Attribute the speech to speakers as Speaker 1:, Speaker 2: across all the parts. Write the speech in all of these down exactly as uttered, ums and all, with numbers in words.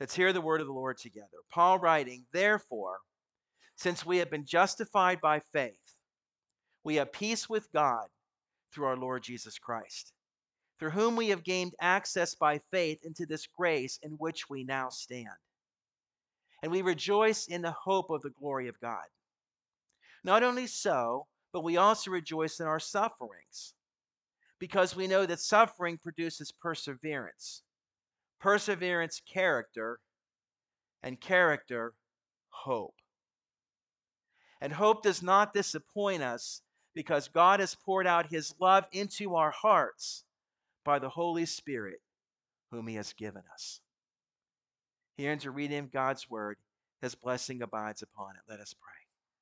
Speaker 1: Let's hear the word of the Lord together. Paul writing, therefore, since we have been justified by faith, we have peace with God through our Lord Jesus Christ, through whom we have gained access by faith into this grace in which we now stand. And we rejoice in the hope of the glory of God. Not only so, but we also rejoice in our sufferings, because we know that suffering produces perseverance, perseverance, character, and character, hope. And hope does not disappoint us, because God has poured out his love into our hearts by the Holy Spirit, whom he has given us. Here ends a reading of God's word. His blessing abides upon it. Let us pray.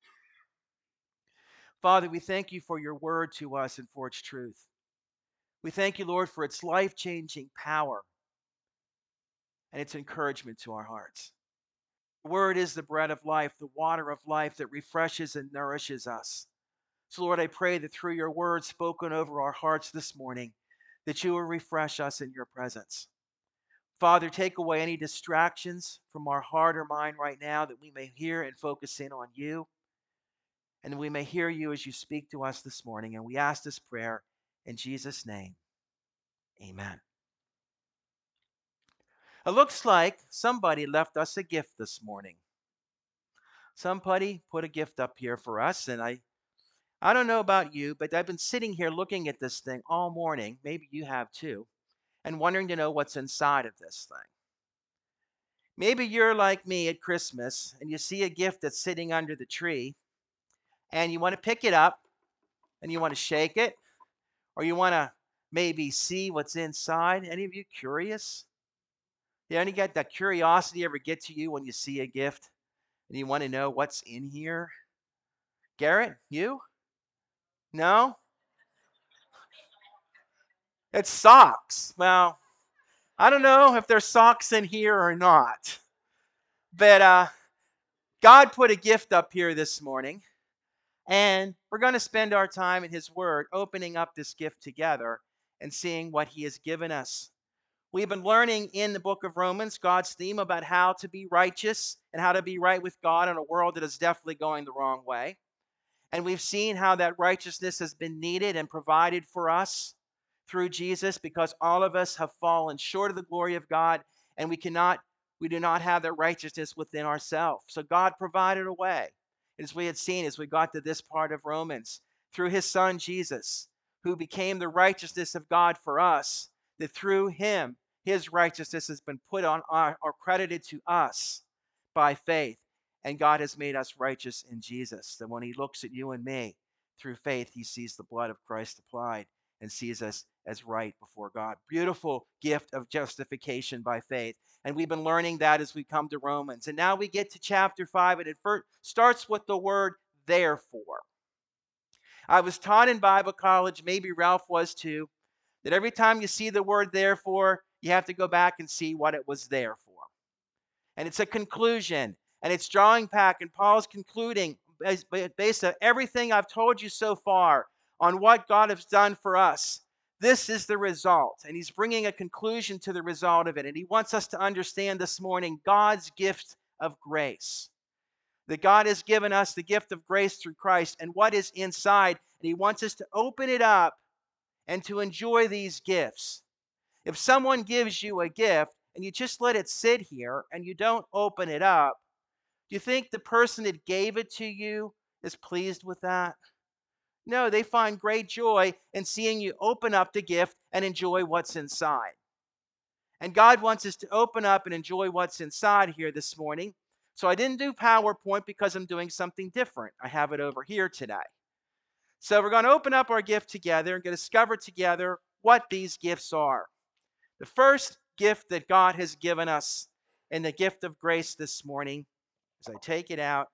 Speaker 1: Father, we thank you for your word to us and for its truth. We thank you, Lord, for its life-changing power and its encouragement to our hearts. The word is the bread of life, the water of life that refreshes and nourishes us. So, Lord, I pray that through your word spoken over our hearts this morning, that you will refresh us in your presence. Father, take away any distractions from our heart or mind right now, that we may hear and focus in on you, and that we may hear you as you speak to us this morning. And we ask this prayer in Jesus' name. Amen. It looks like somebody left us a gift this morning. Somebody put a gift up here for us, and I I don't know about you, but I've been sitting here looking at this thing all morning, maybe you have too, and wondering to know what's inside of this thing. Maybe you're like me at Christmas, and you see a gift that's sitting under the tree, and you want to pick it up, and you want to shake it, or you want to maybe see what's inside. Any of you curious? Yeah, any get that curiosity ever get to you when you see a gift and you want to know what's in here? Garrett, you? No? It's socks. Well, I don't know if there's socks in here or not. But uh, God put a gift up here this morning. And we're going to spend our time in his word opening up this gift together and seeing what he has given us. We've been learning in the book of Romans God's theme about how to be righteous and how to be right with God in a world that is definitely going the wrong way. And we've seen how that righteousness has been needed and provided for us through Jesus, because all of us have fallen short of the glory of God, and we cannot, we do not have that righteousness within ourselves. So God provided a way. As we had seen as we got to this part of Romans, through his son Jesus, who became the righteousness of God for us, that through him, his righteousness has been put on our, or credited to us by faith. And God has made us righteous in Jesus. That when he looks at you and me through faith, he sees the blood of Christ applied and sees us as right before God. Beautiful gift of justification by faith. And we've been learning that as we come to Romans. And now we get to chapter five, and it first starts with the word therefore. I was taught in Bible college, maybe Ralph was too, that every time you see the word therefore, you have to go back and see what it was there for. And it's a conclusion, and it's drawing back, and Paul's concluding based on everything I've told you so far on what God has done for us. This is the result, and he's bringing a conclusion to the result of it. And he wants us to understand this morning God's gift of grace. That God has given us the gift of grace through Christ and what is inside, and he wants us to open it up and to enjoy these gifts. If someone gives you a gift and you just let it sit here and you don't open it up, do you think the person that gave it to you is pleased with that? No, they find great joy in seeing you open up the gift and enjoy what's inside. And God wants us to open up and enjoy what's inside here this morning. So I didn't do PowerPoint because I'm doing something different. I have it over here today. So we're going to open up our gift together and going to discover together what these gifts are. The first gift that God has given us in the gift of grace this morning, as I take it out,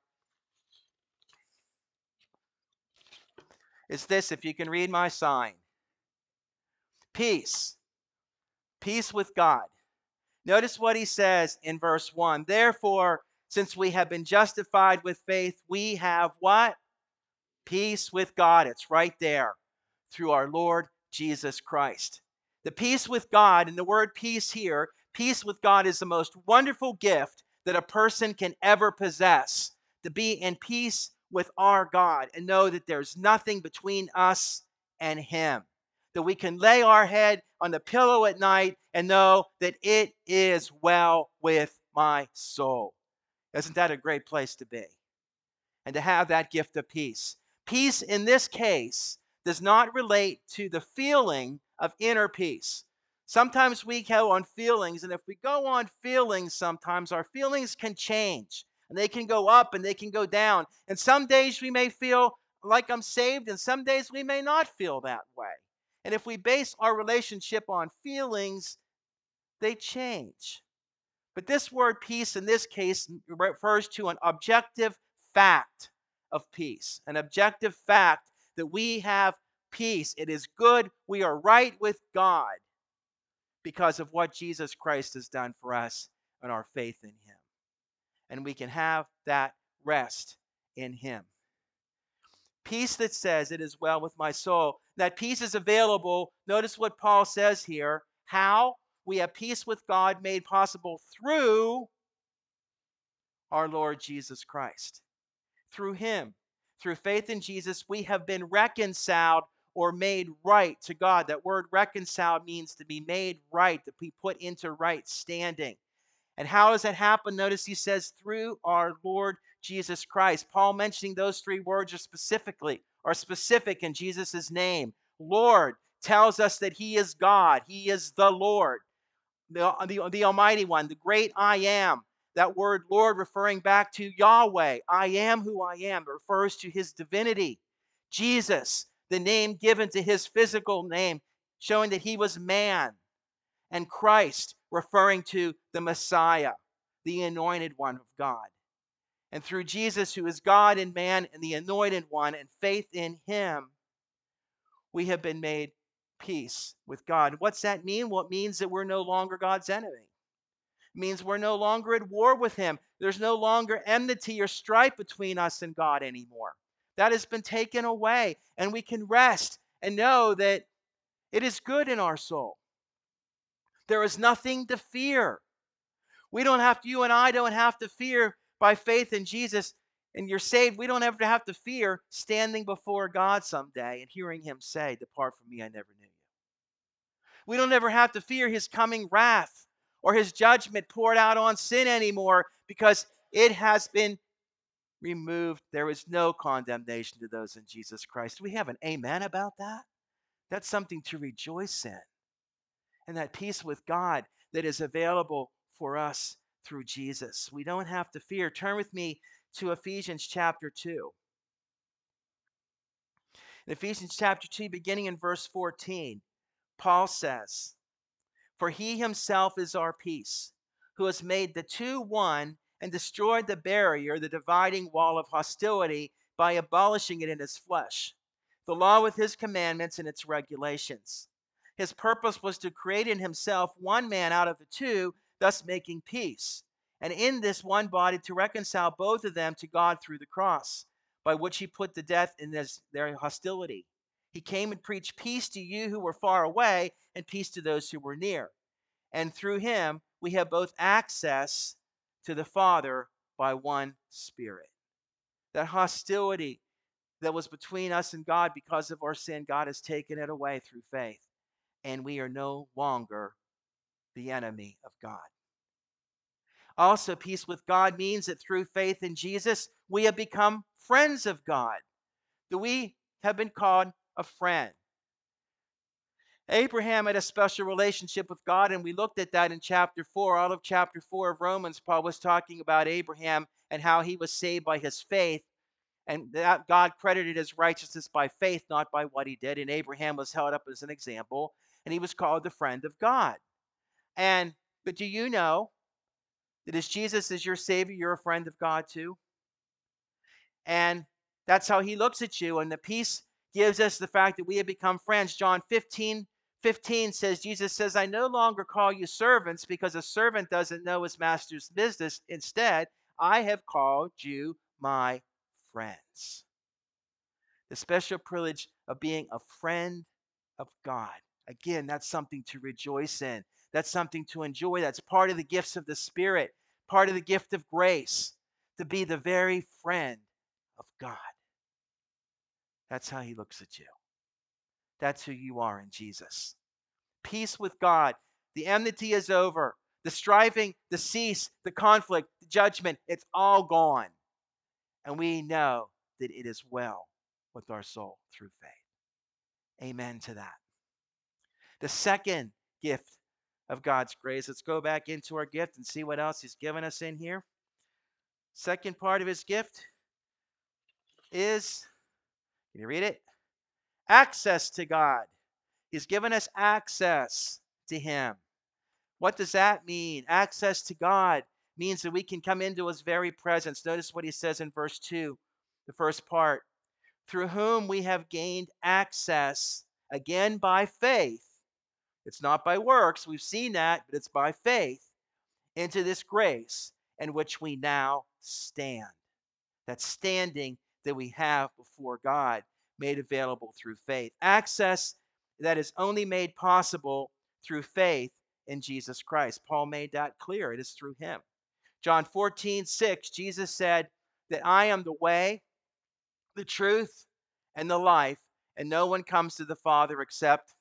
Speaker 1: is this, if you can read my sign. Peace. Peace with God. Notice what he says in verse one. Therefore, since we have been justified with faith, we have what? Peace with God. It's right there. Through our Lord Jesus Christ. The peace with God, and the word peace here, Peace with God is the most wonderful gift that a person can ever possess. To be in peace with our God and know that there's nothing between us and Him. That we can lay our head on the pillow at night and know that it is well with my soul. Isn't that a great place to be? And to have that gift of peace. Peace in this case does not relate to the feeling of inner peace. Sometimes we go on feelings, and if we go on feelings, sometimes our feelings can change. And they can go up and they can go down. And some days we may feel like I'm saved, and some days we may not feel that way. And if we base our relationship on feelings, they change. But this word peace in this case refers to an objective fact of peace, an objective fact that we have peace. It is good. We are right with God because of what Jesus Christ has done for us and our faith in Him. And we can have that rest in Him. Peace that says it is well with my soul. That peace is available. Notice what Paul says here. How? We have peace with God made possible through our Lord Jesus Christ. Through Him, through faith in Jesus, we have been reconciled or made right to God. That word reconciled means to be made right, to be put into right standing. And how does that happen? Notice he says, through our Lord Jesus Christ. Paul mentioning those three words are specifically, are specific in Jesus' name. Lord tells us that He is God. He is the Lord, the, the, the Almighty One, the great I am. That word Lord referring back to Yahweh. I am who I am. It refers to His divinity. Jesus, the name given to His physical name, showing that He was man. And Christ, referring to the Messiah, the anointed one of God. And through Jesus, who is God and man and the anointed one, and faith in Him, we have been made peace with God. What's that mean? Well, it means that we're no longer God's enemy. It means we're no longer at war with Him. There's no longer enmity or strife between us and God anymore. That has been taken away, and we can rest and know that it is good in our soul. There is nothing to fear. We don't have to, you and I don't have to fear by faith in Jesus and you're saved. We don't ever have to fear standing before God someday and hearing Him say, depart from me, I never knew you. We don't ever have to fear His coming wrath or His judgment poured out on sin anymore because it has been removed. There is no condemnation to those in Jesus Christ. Do we have an amen about that? That's something to rejoice in. And that peace with God that is available for us through Jesus. We don't have to fear. Turn with me to Ephesians chapter two. In Ephesians chapter two, beginning in verse fourteen, Paul says, for He Himself is our peace, who has made the two one and destroyed the barrier, the dividing wall of hostility, by abolishing it in His flesh, the law with His commandments and its regulations. His purpose was to create in Himself one man out of the two, thus making peace, and in this one body to reconcile both of them to God through the cross, by which He put to death in this, their hostility. He came and preached peace to you who were far away and peace to those who were near. And through Him we have both access to the Father by one Spirit. That hostility that was between us and God because of our sin, God has taken it away through faith. And we are no longer the enemy of God. Also, peace with God means that through faith in Jesus, we have become friends of God. That we have been called a friend. Abraham had a special relationship with God, and we looked at that in chapter four. All of chapter four of Romans, Paul was talking about Abraham and how he was saved by his faith, and that God credited his righteousness by faith, not by what he did. And Abraham was held up as an example, and he was called the friend of God. And but do you know that as Jesus is your Savior, you're a friend of God too? And that's how He looks at you. And the peace gives us the fact that we have become friends. John fifteen fifteen says, Jesus says, I no longer call you servants because a servant doesn't know his master's business. Instead, I have called you my friends. The special privilege of being a friend of God. Again, that's something to rejoice in. That's something to enjoy. That's part of the gifts of the Spirit, part of the gift of grace, to be the very friend of God. That's how he looks at you. That's who you are in Jesus. Peace with God. The enmity is over. The striving, the cease, the conflict, the judgment, it's all gone. And we know that it is well with our soul through faith. Amen to that. The second gift of God's grace. Let's go back into our gift and see what else he's given us in here. Second part of his gift is, can you read it? Access to God. He's given us access to him. What does that mean? Access to God means that we can come into his very presence. Notice what he says in verse two, the first part. Through whom we have gained access, again by faith. It's not by works, we've seen that, but it's by faith, into this grace in which we now stand. That standing that we have before God, made available through faith. Access that is only made possible through faith in Jesus Christ. Paul made that clear. It is through him. John fourteen six, Jesus said that I am the way, the truth, and the life, and no one comes to the Father except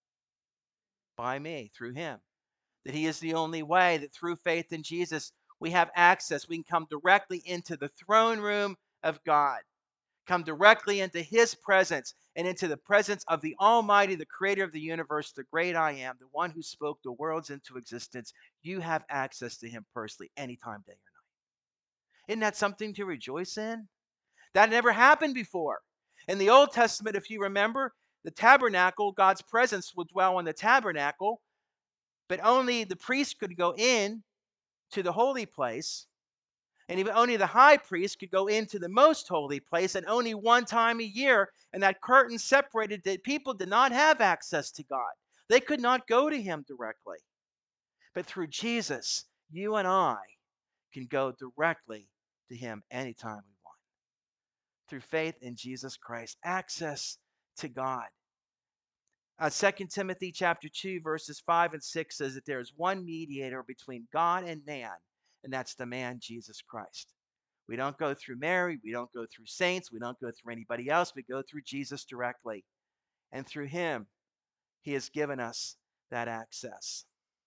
Speaker 1: by me, through him. That he is the only way, that through faith in Jesus, we have access. We can come directly into the throne room of God, come directly into his presence and into the presence of the Almighty, the creator of the universe, the great I am, the one who spoke the worlds into existence. You have access to him personally, anytime, day or night. Isn't that something to rejoice in? That never happened before. In the Old Testament, if you remember, the tabernacle, God's presence would dwell in the tabernacle, but only the priest could go in to the holy place, and even only the high priest could go into the most holy place, and only one time a year. And that curtain separated that people did not have access to God. They could not go to him directly. But through Jesus, you and I can go directly to him anytime we want. Through faith in Jesus Christ, access to God. Uh, Second Timothy chapter two, verses five and six says that there is one mediator between God and man, and that's the man Jesus Christ. We don't go through Mary, we don't go through saints, we don't go through anybody else, we go through Jesus directly. And through him, he has given us that access.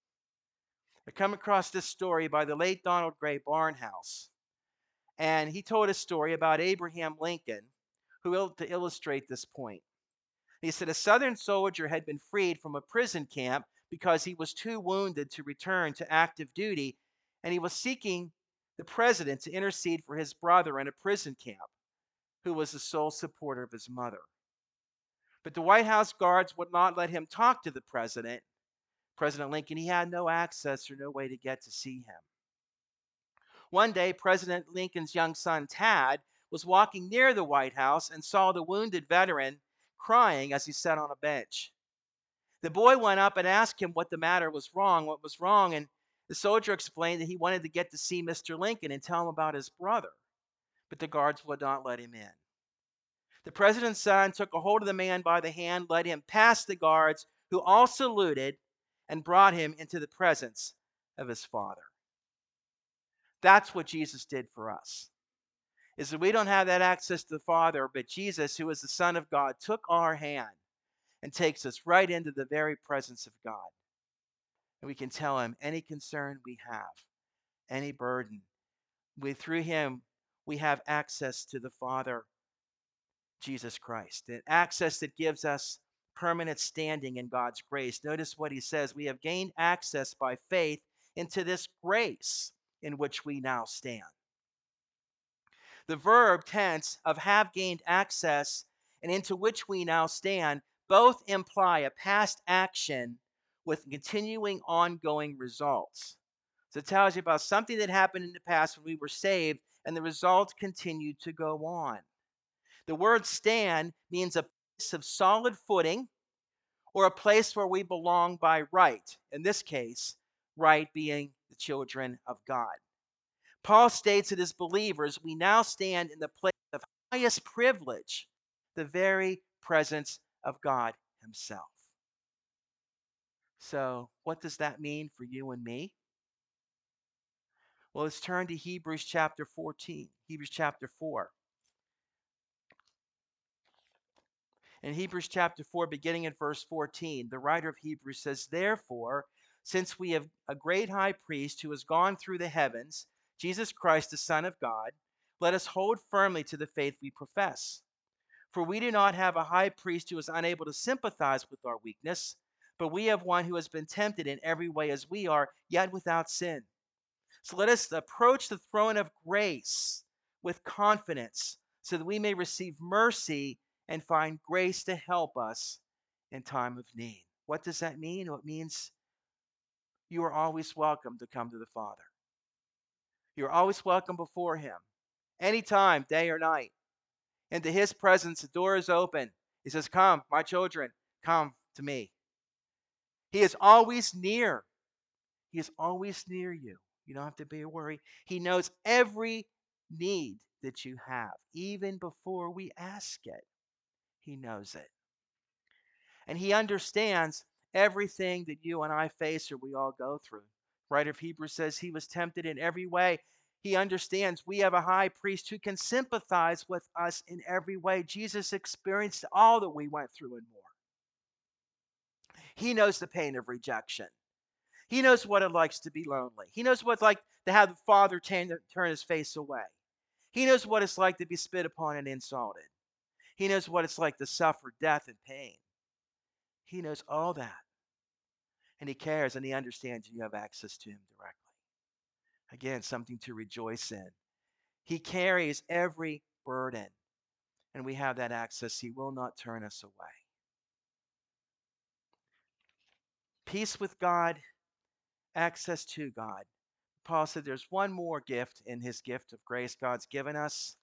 Speaker 1: I come across this story by the late Donald Gray Barnhouse, and he told a story about Abraham Lincoln, who will to illustrate this point. He said a Southern soldier had been freed from a prison camp because he was too wounded to return to active duty, and he was seeking the president to intercede for his brother in a prison camp, who was the sole supporter of his mother. But the White House guards would not let him talk to the president. President Lincoln, he had no access or no way to get to see him. One day, President Lincoln's young son, Tad, was walking near the White House and saw the wounded veteran crying as he sat on a bench. The boy went up and asked him what the matter was wrong, what was wrong, and the soldier explained that he wanted to get to see Mister Lincoln and tell him about his brother, but the guards would not let him in. The president's son took a hold of the man by the hand, led him past the guards, who all saluted, and brought him into the presence of his father. That's what Jesus did for us. Is that we don't have that access to the Father, but Jesus, who is the Son of God, took our hand and takes us right into the very presence of God. And we can tell him any concern we have, any burden. We, through him, we have access to the Father, Jesus Christ. An access that gives us permanent standing in God's grace. Notice what he says. We have gained access by faith into this grace in which we now stand. The verb tense of have gained access and into which we now stand both imply a past action with continuing ongoing results. So it tells you about something that happened in the past when we were saved, and the results continue to go on. The word stand means a place of solid footing or a place where we belong by right. In this case, right being the children of God. Paul states that as believers, we now stand in the place of highest privilege, the very presence of God himself. So, what does that mean for you and me? Well, let's turn to Hebrews chapter fourteen. Hebrews chapter four. In Hebrews chapter four, beginning at verse fourteen, the writer of Hebrews says, "Therefore, since we have a great high priest who has gone through the heavens, Jesus Christ, the Son of God, let us hold firmly to the faith we profess. For we do not have a high priest who is unable to sympathize with our weakness, but we have one who has been tempted in every way as we are, yet without sin. So let us approach the throne of grace with confidence so that we may receive mercy and find grace to help us in time of need." What does that mean? Well, it means you are always welcome to come to the Father. You're always welcome before Him, anytime, day or night. Into His presence, the door is open. He says, "Come, my children, come to me." He is always near. He is always near you. You don't have to be worried. He knows every need that you have, even before we ask it. He knows it. And He understands everything that you and I face or we all go through. The writer of Hebrews says He was tempted in every way. He understands we have a high priest who can sympathize with us in every way. Jesus experienced all that we went through and more. He knows the pain of rejection. He knows what it likes to be lonely. He knows what it's like to have the Father turn, turn His face away. He knows what it's like to be spit upon and insulted. He knows what it's like to suffer death and pain. He knows all that. And He cares and He understands you have access to Him directly. Again, something to rejoice in. He carries every burden, and we have that access. He will not turn us away. Peace with God, access to God. Paul said there's one more gift in His gift of grace God's given us,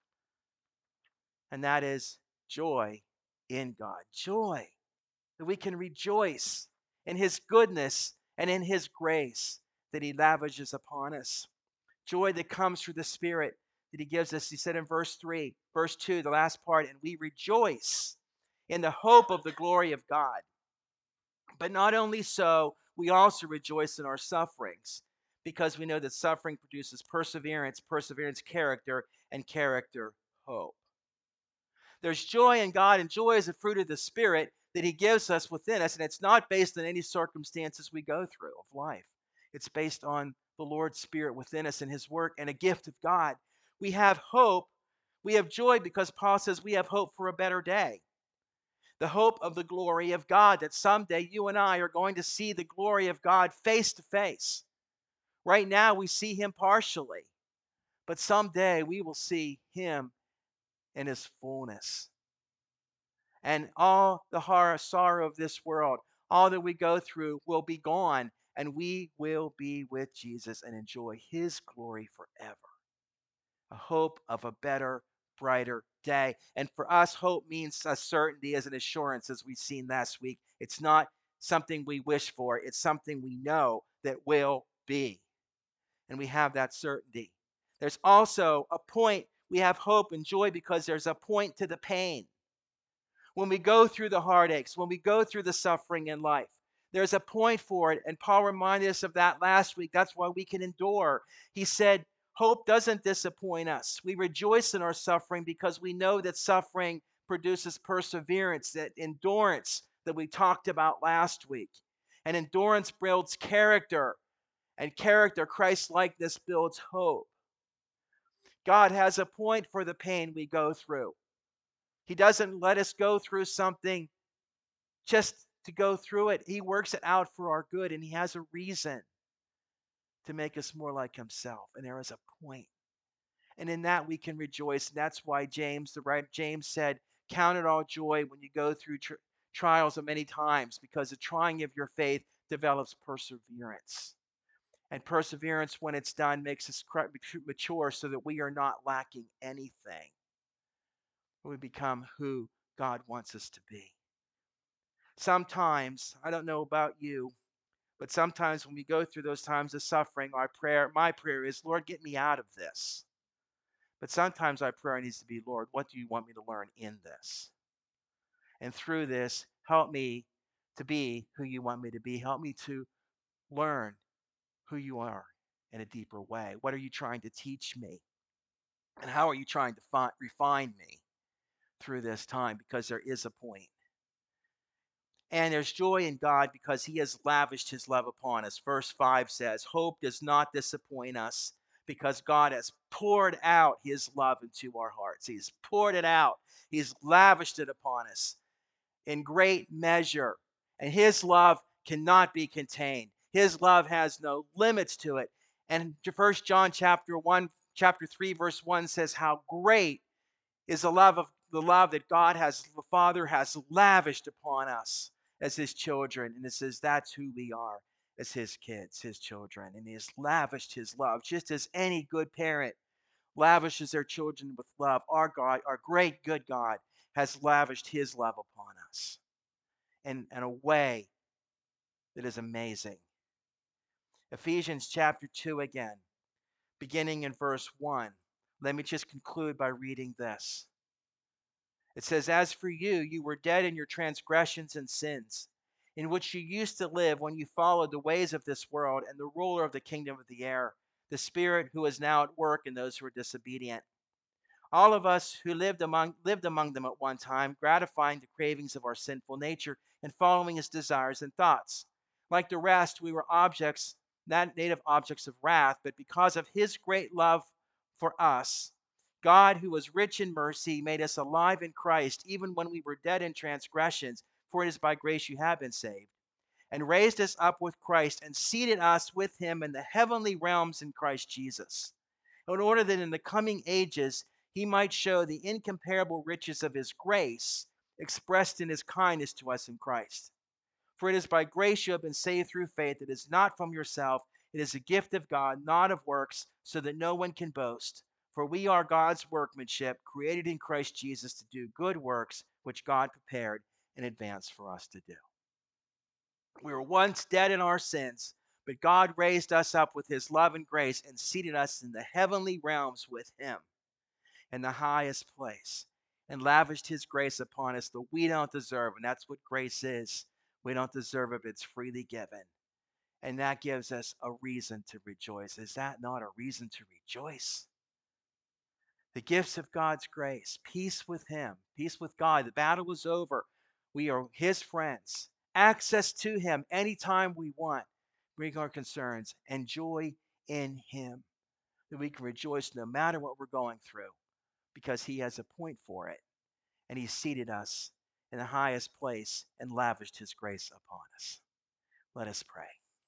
Speaker 1: and that is joy in God. Joy. That we can rejoice in His goodness and in His grace that He lavishes upon us. Joy that comes through the Spirit that He gives us. He said in verse three, verse two, the last part, "And we rejoice in the hope of the glory of God." But not only so, we also rejoice in our sufferings, because we know that suffering produces perseverance, perseverance, character, and character, hope. There's joy in God, and joy is a fruit of the Spirit that He gives us within us, and it's not based on any circumstances we go through of life. It's based on the Lord's Spirit within us and His work and a gift of God. We have hope. We have joy because Paul says we have hope for a better day. The hope of the glory of God, that someday you and I are going to see the glory of God face to face. Right now we see Him partially, but someday we will see Him in His fullness. And all the horror, sorrow of this world, all that we go through will be gone, and we will be with Jesus and enjoy His glory forever. A hope of a better, brighter day. And for us, hope means a certainty as an assurance, as we've seen last week. It's not something we wish for, it's something we know that will be. And we have that certainty. There's also a point. We have hope and joy because there's a point to the pain. When we go through the heartaches, when we go through the suffering in life, there's a point for it. And Paul reminded us of that last week. That's why we can endure. He said, hope doesn't disappoint us. We rejoice in our suffering because we know that suffering produces perseverance, that endurance that we talked about last week. And endurance builds character, and character, Christ-likeness, builds hope. God has a point for the pain we go through. He doesn't let us go through something just to go through it. He works it out for our good, and He has a reason to make us more like Himself. And there is a point. And in that we can rejoice. And that's why James, the right James said, count it all joy when you go through tri- trials of many times, because the trying of your faith develops perseverance. And perseverance, when it's done, makes us mature so that we are not lacking anything. We become who God wants us to be. Sometimes, I don't know about you, but sometimes when we go through those times of suffering, our prayer, my prayer is, Lord, get me out of this. But sometimes our prayer needs to be, Lord, what do you want me to learn in this? And through this, help me to be who you want me to be. Help me to learn who you are in a deeper way. What are you trying to teach me? And how are you trying to fi- refine me through this time? Because there is a point. And there's joy in God because he has lavished his love upon us. Verse five says, hope does not disappoint us because God has poured out his love into our hearts. He's poured it out. He's lavished it upon us in great measure. And his love cannot be contained. His love has no limits to it. And First John chapter one, chapter three, verse one says, how great is the love of the love that God has, the Father has lavished upon us as his children. And it says that's who we are as his kids, his children. And he has lavished his love, just as any good parent lavishes their children with love. Our God, our great good God, has lavished his love upon us in, in a way that is amazing. Ephesians chapter two again, beginning in verse one. Let me just conclude by reading this. It says, as for you, you were dead in your transgressions and sins, in which you used to live when you followed the ways of this world and the ruler of the kingdom of the air, the spirit who is now at work in those who are disobedient. All of us who lived among, lived among them at one time, gratifying the cravings of our sinful nature and following its desires and thoughts. Like the rest, we were objects, not native objects of wrath, but because of his great love for us, God, who was rich in mercy, made us alive in Christ, even when we were dead in transgressions, for it is by grace you have been saved, and raised us up with Christ and seated us with him in the heavenly realms in Christ Jesus, in order that in the coming ages he might show the incomparable riches of his grace expressed in his kindness to us in Christ. For it is by grace you have been saved through faith. It is not from yourself. It is a gift of God, not of works, so that no one can boast. For we are God's workmanship, created in Christ Jesus to do good works, which God prepared in advance for us to do. We were once dead in our sins, but God raised us up with his love and grace and seated us in the heavenly realms with him in the highest place and lavished his grace upon us that we don't deserve. And that's what grace is. We don't deserve it, but it's freely given. And that gives us a reason to rejoice. Is that not a reason to rejoice? The gifts of God's grace, peace with him, peace with God. The battle is over. We are his friends. Access to him anytime we want. Bring our concerns and joy in him. That we can rejoice no matter what we're going through, because he has a point for it. And he seated us in the highest place and lavished his grace upon us. Let us pray.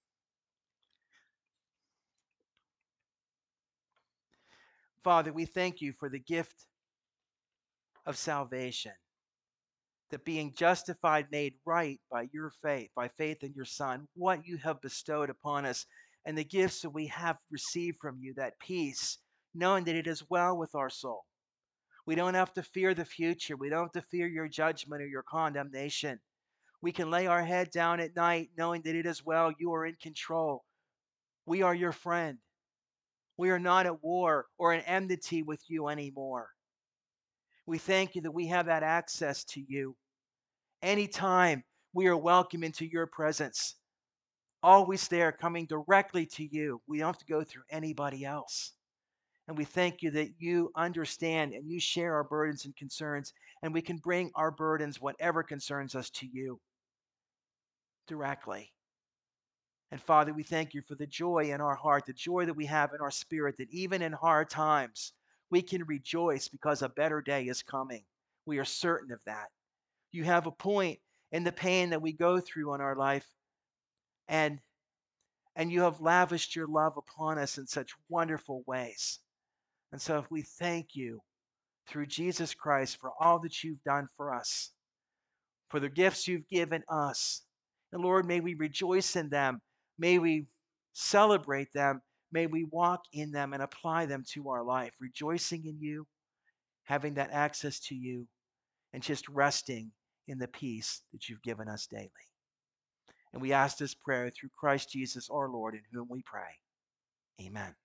Speaker 1: Father, we thank you for the gift of salvation, that being justified, made right by your faith, by faith in your Son, what you have bestowed upon us, and the gifts that we have received from you, that peace, knowing that it is well with our soul. We don't have to fear the future. We don't have to fear your judgment or your condemnation. We can lay our head down at night knowing that it is well. You are in control. We are your friend. We are not at war or in enmity with you anymore. We thank you that we have that access to you. Anytime we are welcome into your presence, always there, coming directly to you. We don't have to go through anybody else. And we thank you that you understand and you share our burdens and concerns, and we can bring our burdens, whatever concerns us, to you directly. And Father, we thank you for the joy in our heart, the joy that we have in our spirit, that even in hard times, we can rejoice because a better day is coming. We are certain of that. You have a point in the pain that we go through in our life, and, and you have lavished your love upon us in such wonderful ways. And so we thank you through Jesus Christ for all that you've done for us, for the gifts you've given us. And Lord, may we rejoice in them. May we celebrate them. May we walk in them and apply them to our life, rejoicing in you, having that access to you, and just resting in the peace that you've given us daily. And we ask this prayer through Christ Jesus our Lord, in whom we pray. Amen.